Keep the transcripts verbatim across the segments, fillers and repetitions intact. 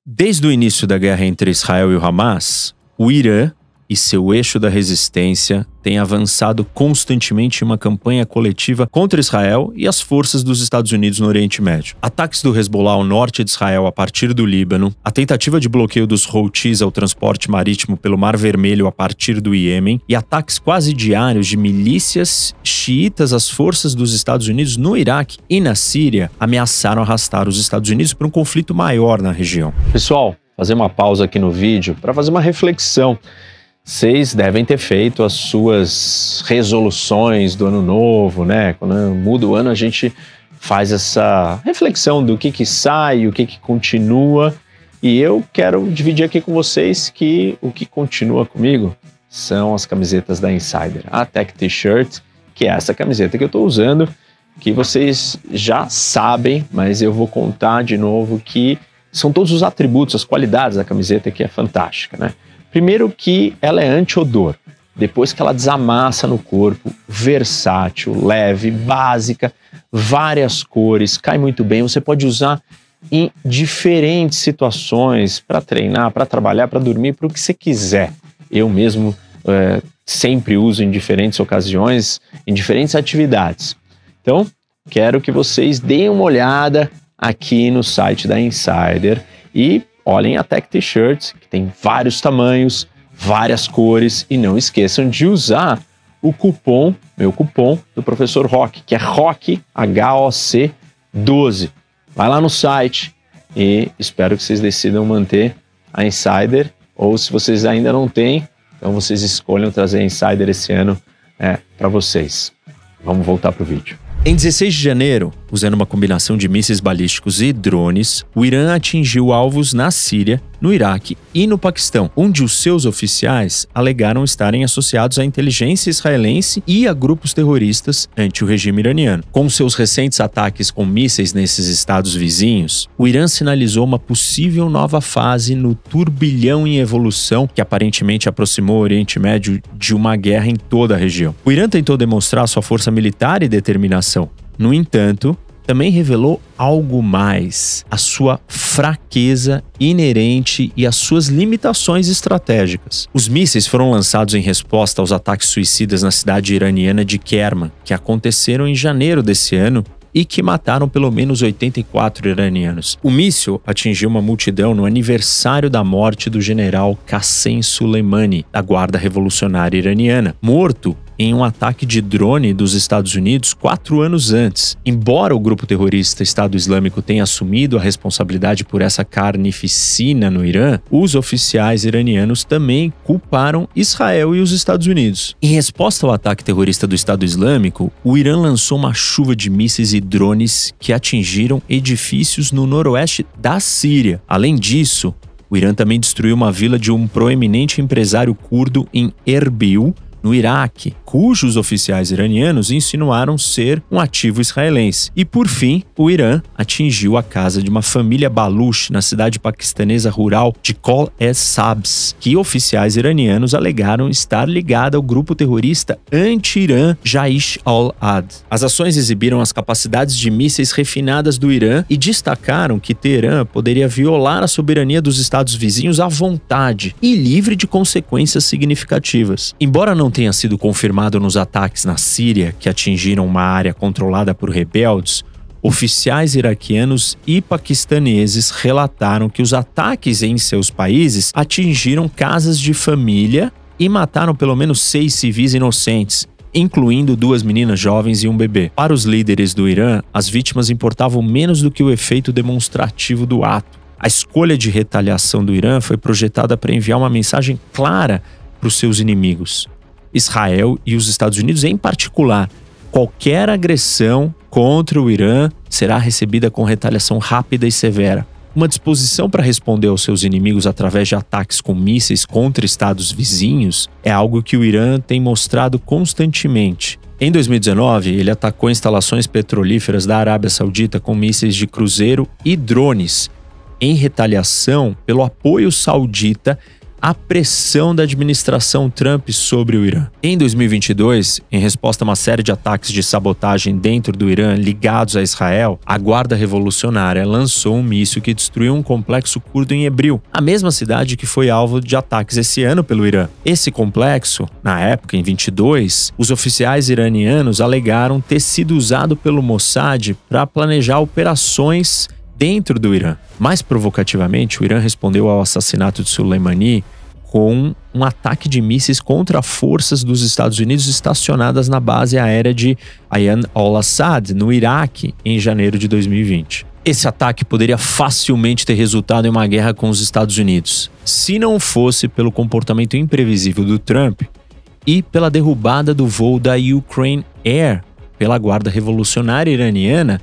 Desde o início da guerra entre Israel e o Hamas, o Irã e seu eixo da resistência têm avançado constantemente em uma campanha coletiva contra Israel e as forças dos Estados Unidos no Oriente Médio. Ataques do Hezbollah ao norte de Israel a partir do Líbano, a tentativa de bloqueio dos Houthis ao transporte marítimo pelo Mar Vermelho a partir do Iêmen e ataques quase diários de milícias xiitas às forças dos Estados Unidos no Iraque e na Síria ameaçaram arrastar os Estados Unidos para um conflito maior na região. Pessoal, fazer uma pausa aqui no vídeo para fazer uma reflexão. Vocês devem ter feito as suas resoluções do ano novo, né? Quando muda o ano, a gente faz essa reflexão do que que sai, o que que continua. E eu quero dividir aqui com vocês que o que continua comigo são as camisetas da Insider. A Tech T-Shirt, que é essa camiseta que eu estou usando, que vocês já sabem, mas eu vou contar de novo que são todos os atributos, as qualidades da camiseta, que é fantástica, né? Primeiro que ela é anti-odor, depois que ela desamassa no corpo, versátil, leve, básica, várias cores, cai muito bem, você pode usar em diferentes situações, para treinar, para trabalhar, para dormir, para o que você quiser. Eu mesmo é, sempre uso em diferentes ocasiões, em diferentes atividades. Então, quero que vocês deem uma olhada aqui no site da Insider e olhem a Tech T-Shirt, que tem vários tamanhos, várias cores, e não esqueçam de usar o cupom, meu cupom do professor Rock, que é Rock, H O C doze. Vai lá no site e espero que vocês decidam manter a Insider, ou se vocês ainda não têm, então vocês escolham trazer a Insider esse ano é, para vocês. Vamos voltar para o vídeo. Em dezesseis de janeiro, usando uma combinação de mísseis balísticos e drones, o Irã atingiu alvos na Síria, no Iraque e no Paquistão, onde os seus oficiais alegaram estarem associados à inteligência israelense e a grupos terroristas ante o regime iraniano. Com seus recentes ataques com mísseis nesses estados vizinhos, o Irã sinalizou uma possível nova fase no turbilhão em evolução que aparentemente aproximou o Oriente Médio de uma guerra em toda a região. O Irã tentou demonstrar sua força militar e determinação. No entanto, também revelou algo mais, a sua fraqueza inerente e as suas limitações estratégicas. Os mísseis foram lançados em resposta aos ataques suicidas na cidade iraniana de Kerman, que aconteceram em janeiro desse ano e que mataram pelo menos oitenta e quatro iranianos. O míssil atingiu uma multidão no aniversário da morte do general Qassem Soleimani, da Guarda Revolucionária Iraniana, morto em um ataque de drone dos Estados Unidos quatro anos antes. Embora o grupo terrorista Estado Islâmico tenha assumido a responsabilidade por essa carnificina no Irã, os oficiais iranianos também culparam Israel e os Estados Unidos. Em resposta ao ataque terrorista do Estado Islâmico, o Irã lançou uma chuva de mísseis e drones que atingiram edifícios no noroeste da Síria. Além disso, o Irã também destruiu uma vila de um proeminente empresário curdo em Erbil, no Iraque, cujos oficiais iranianos insinuaram ser um ativo israelense. E, por fim, o Irã atingiu a casa de uma família Baluch na cidade paquistanesa rural de Qol-e-Sabz, que oficiais iranianos alegaram estar ligada ao grupo terrorista anti-Irã Jaish al-Ad. As ações exibiram as capacidades de mísseis refinadas do Irã e destacaram que Teherã poderia violar a soberania dos estados vizinhos à vontade e livre de consequências significativas. Embora não tenha sido confirmado nos ataques na Síria, que atingiram uma área controlada por rebeldes, oficiais iraquianos e paquistaneses relataram que os ataques em seus países atingiram casas de família e mataram pelo menos seis civis inocentes, incluindo duas meninas jovens e um bebê. Para os líderes do Irã, as vítimas importavam menos do que o efeito demonstrativo do ato. A escolha de retaliação do Irã foi projetada para enviar uma mensagem clara para os seus inimigos, Israel e os Estados Unidos em particular. Qualquer agressão contra o Irã será recebida com retaliação rápida e severa. Uma disposição para responder aos seus inimigos através de ataques com mísseis contra estados vizinhos é algo que o Irã tem mostrado constantemente. Em dois mil e dezenove, ele atacou instalações petrolíferas da Arábia Saudita com mísseis de cruzeiro e drones, em retaliação pelo apoio saudita a pressão da administração Trump sobre o Irã. Em dois mil e vinte e dois, em resposta a uma série de ataques de sabotagem dentro do Irã ligados a Israel, a Guarda Revolucionária lançou um míssil que destruiu um complexo curdo em Hebril, a mesma cidade que foi alvo de ataques esse ano pelo Irã. Esse complexo, na época, em vinte e dois, os oficiais iranianos alegaram ter sido usado pelo Mossad para planejar operações dentro do Irã. Mais provocativamente, o Irã respondeu ao assassinato de Soleimani com um ataque de mísseis contra forças dos Estados Unidos estacionadas na base aérea de Ain al-Assad, no Iraque, em janeiro de dois mil e vinte. Esse ataque poderia facilmente ter resultado em uma guerra com os Estados Unidos, se não fosse pelo comportamento imprevisível do Trump e pela derrubada do voo da Ukraine Air pela Guarda Revolucionária Iraniana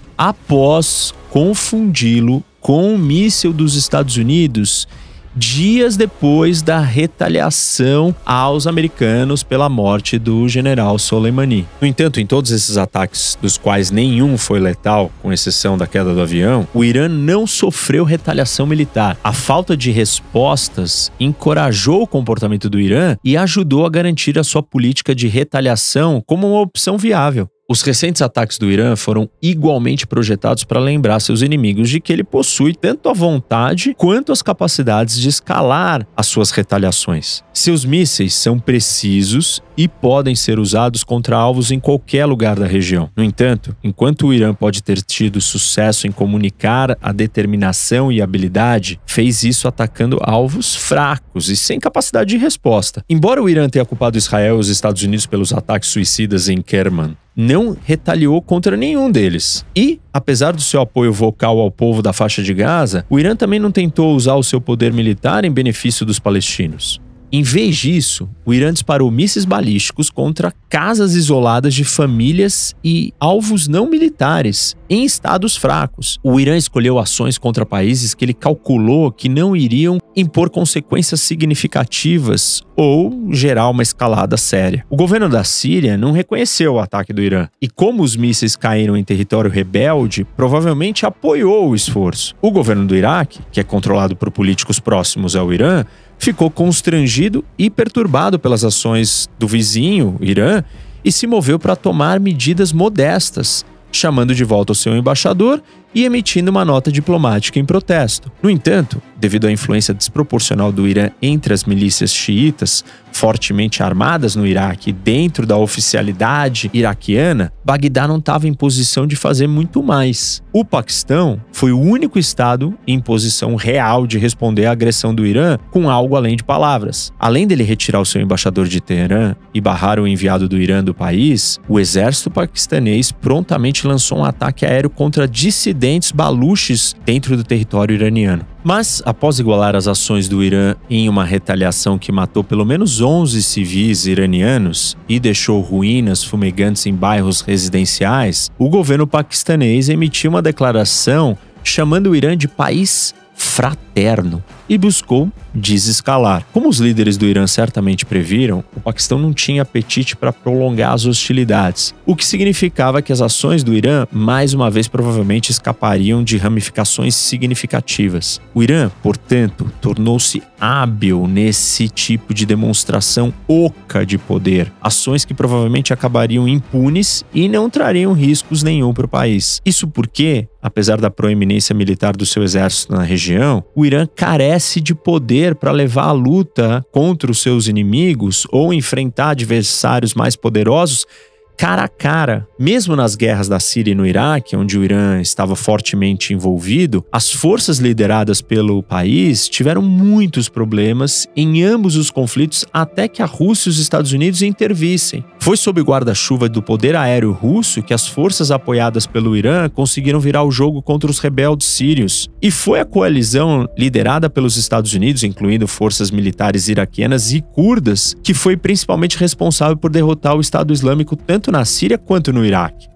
após confundi-lo com um míssil dos Estados Unidos dias depois da retaliação aos americanos pela morte do general Soleimani. No entanto, em todos esses ataques, dos quais nenhum foi letal, com exceção da queda do avião, o Irã não sofreu retaliação militar. A falta de respostas encorajou o comportamento do Irã e ajudou a garantir a sua política de retaliação como uma opção viável. Os recentes ataques do Irã foram igualmente projetados para lembrar seus inimigos de que ele possui tanto a vontade quanto as capacidades de escalar as suas retaliações. Seus mísseis são precisos e podem ser usados contra alvos em qualquer lugar da região. No entanto, enquanto o Irã pode ter tido sucesso em comunicar a determinação e habilidade, fez isso atacando alvos fracos e sem capacidade de resposta. Embora o Irã tenha culpado Israel e os Estados Unidos pelos ataques suicidas em Kerman, não retaliou contra nenhum deles. E, apesar do seu apoio vocal ao povo da faixa de Gaza, o Irã também não tentou usar o seu poder militar em benefício dos palestinos. Em vez disso, o Irã disparou mísseis balísticos contra casas isoladas de famílias e alvos não militares em estados fracos. O Irã escolheu ações contra países que ele calculou que não iriam impor consequências significativas ou gerar uma escalada séria. O governo da Síria não reconheceu o ataque do Irã e, como os mísseis caíram em território rebelde, provavelmente apoiou o esforço. O governo do Iraque, que é controlado por políticos próximos ao Irã, ficou constrangido e perturbado pelas ações do vizinho, Irã, e se moveu para tomar medidas modestas, chamando de volta o seu embaixador e emitindo uma nota diplomática em protesto. No entanto, devido à influência desproporcional do Irã entre as milícias xiitas, fortemente armadas no Iraque e dentro da oficialidade iraquiana, Bagdá não estava em posição de fazer muito mais. O Paquistão foi o único estado em posição real de responder à agressão do Irã com algo além de palavras. Além dele retirar o seu embaixador de Teherã e barrar o enviado do Irã do país, o exército paquistanês prontamente lançou um ataque aéreo contra dissidentes baluches dentro do território iraniano. Mas, após igualar as ações do Irã em uma retaliação que matou pelo menos onze civis iranianos e deixou ruínas fumegantes em bairros residenciais, o governo paquistanês emitiu uma declaração chamando o Irã de país fraterno e buscou desescalar. Como os líderes do Irã certamente previram, o Paquistão não tinha apetite para prolongar as hostilidades, o que significava que as ações do Irã, mais uma vez, provavelmente escapariam de ramificações significativas. O Irã, portanto, tornou-se hábil nesse tipo de demonstração oca de poder, ações que provavelmente acabariam impunes e não trariam riscos nenhum para o país. Isso porque, apesar da proeminência militar do seu exército na região, o Irã carece de poder para levar a luta contra os seus inimigos ou enfrentar adversários mais poderosos cara a cara. Mesmo nas guerras da Síria e no Iraque, onde o Irã estava fortemente envolvido, as forças lideradas pelo país tiveram muitos problemas em ambos os conflitos até que a Rússia e os Estados Unidos intervissem. Foi sob o guarda-chuva do poder aéreo russo que as forças apoiadas pelo Irã conseguiram virar o jogo contra os rebeldes sírios. E foi a coalizão liderada pelos Estados Unidos, incluindo forças militares iraquianas e curdas, que foi principalmente responsável por derrotar o Estado Islâmico tanto na Síria quanto no Iraque.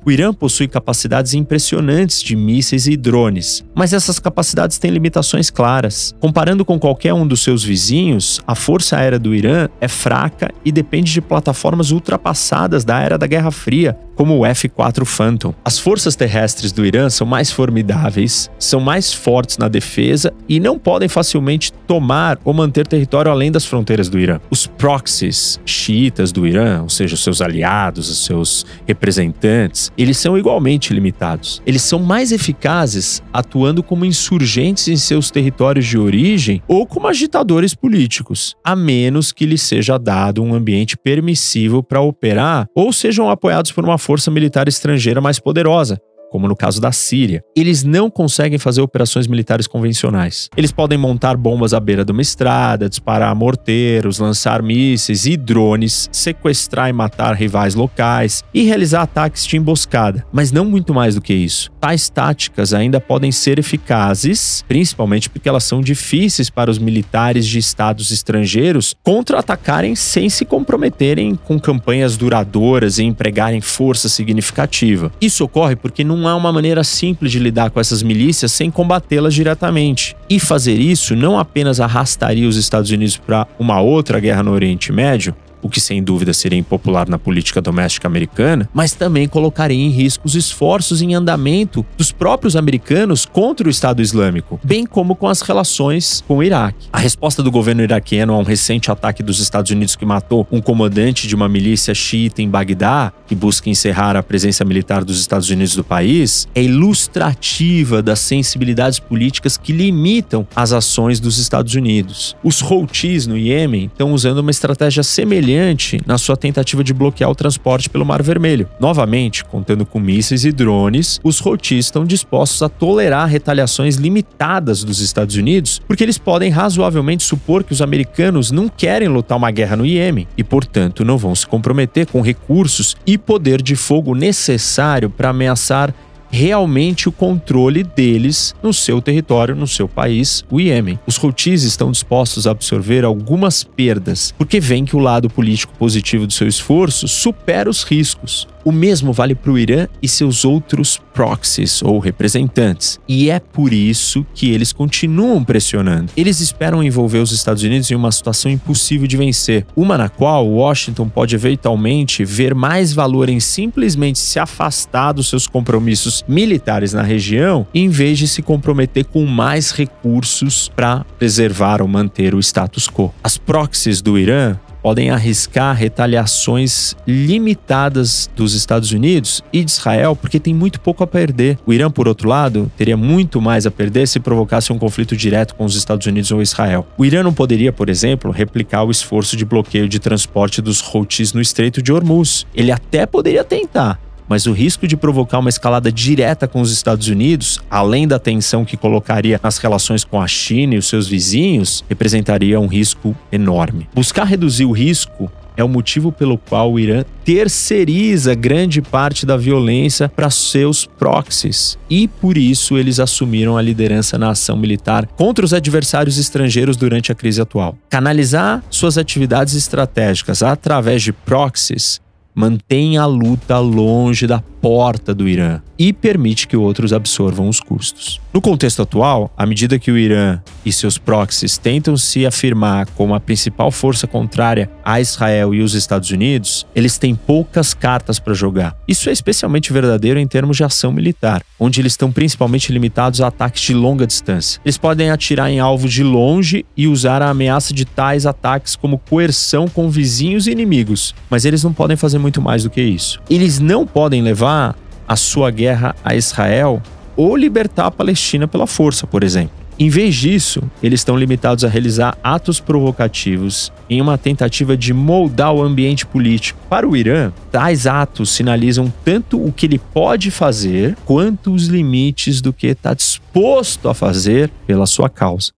O Irã possui capacidades impressionantes de mísseis e drones, mas essas capacidades têm limitações claras. Comparando com qualquer um dos seus vizinhos, a força aérea do Irã é fraca e depende de plataformas ultrapassadas da era da Guerra Fria, como o F quatro Phantom. As forças terrestres do Irã são mais formidáveis, são mais fortes na defesa e não podem facilmente tomar ou manter território além das fronteiras do Irã. Os proxies xiitas do Irã, ou seja, os seus aliados, os seus representantes, eles são igualmente limitados. Eles são mais eficazes atuando como insurgentes em seus territórios de origem ou como agitadores políticos, a menos que lhes seja dado um ambiente permissivo para operar ou sejam apoiados por uma força militar estrangeira mais poderosa, como no caso da Síria. Eles não conseguem fazer operações militares convencionais. Eles podem montar bombas à beira de uma estrada, disparar morteiros, lançar mísseis e drones, sequestrar e matar rivais locais e realizar ataques de emboscada, mas não muito mais do que isso. Tais táticas ainda podem ser eficazes, principalmente porque elas são difíceis para os militares de estados estrangeiros contra-atacarem sem se comprometerem com campanhas duradouras e empregarem força significativa. Isso ocorre porque não Não há uma maneira simples de lidar com essas milícias sem combatê-las diretamente. E fazer isso não apenas arrastaria os Estados Unidos para uma outra guerra no Oriente Médio, o que sem dúvida seria impopular na política doméstica americana, mas também colocaria em risco os esforços em andamento dos próprios americanos contra o Estado Islâmico, bem como com as relações com o Iraque. A resposta do governo iraquiano a um recente ataque dos Estados Unidos que matou um comandante de uma milícia xiita em Bagdá, que busca encerrar a presença militar dos Estados Unidos do país, é ilustrativa das sensibilidades políticas que limitam as ações dos Estados Unidos. Os Houthis no Iêmen estão usando uma estratégia semelhante na sua tentativa de bloquear o transporte pelo Mar Vermelho. Novamente, contando com mísseis e drones, os Houthis estão dispostos a tolerar retaliações limitadas dos Estados Unidos, porque eles podem razoavelmente supor que os americanos não querem lutar uma guerra no Iêmen e, portanto, não vão se comprometer com recursos e poder de fogo necessário para ameaçar realmente o controle deles no seu território, no seu país, o Iêmen. Os Houthis estão dispostos a absorver algumas perdas, porque veem que o lado político positivo do seu esforço supera os riscos. O mesmo vale para o Irã e seus outros proxies, ou representantes. E é por isso que eles continuam pressionando. Eles esperam envolver os Estados Unidos em uma situação impossível de vencer, uma na qual Washington pode eventualmente ver mais valor em simplesmente se afastar dos seus compromissos militares na região, em vez de se comprometer com mais recursos para preservar ou manter o status quo. As proxies do Irã podem arriscar retaliações limitadas dos Estados Unidos e de Israel porque tem muito pouco a perder. O Irã, por outro lado, teria muito mais a perder se provocasse um conflito direto com os Estados Unidos ou Israel. O Irã não poderia, por exemplo, replicar o esforço de bloqueio de transporte dos Houthis no Estreito de Hormuz. Ele até poderia tentar, mas o risco de provocar uma escalada direta com os Estados Unidos, além da tensão que colocaria nas relações com a China e os seus vizinhos, representaria um risco enorme. Buscar reduzir o risco é o motivo pelo qual o Irã terceiriza grande parte da violência para seus proxies. E por isso eles assumiram a liderança na ação militar contra os adversários estrangeiros durante a crise atual. Canalizar suas atividades estratégicas através de proxies mantém a luta longe da porta do Irã e permite que outros absorvam os custos. No contexto atual, à medida que o Irã e seus proxies tentam se afirmar como a principal força contrária a Israel e os Estados Unidos, eles têm poucas cartas para jogar. Isso é especialmente verdadeiro em termos de ação militar, onde eles estão principalmente limitados a ataques de longa distância. Eles podem atirar em alvos de longe e usar a ameaça de tais ataques como coerção com vizinhos e inimigos, mas eles não podem fazer muito mais do que isso. Eles não podem levar a sua guerra a Israel ou libertar a Palestina pela força, por exemplo. Em vez disso, eles estão limitados a realizar atos provocativos em uma tentativa de moldar o ambiente político. Para o Irã, tais atos sinalizam tanto o que ele pode fazer quanto os limites do que está disposto a fazer pela sua causa.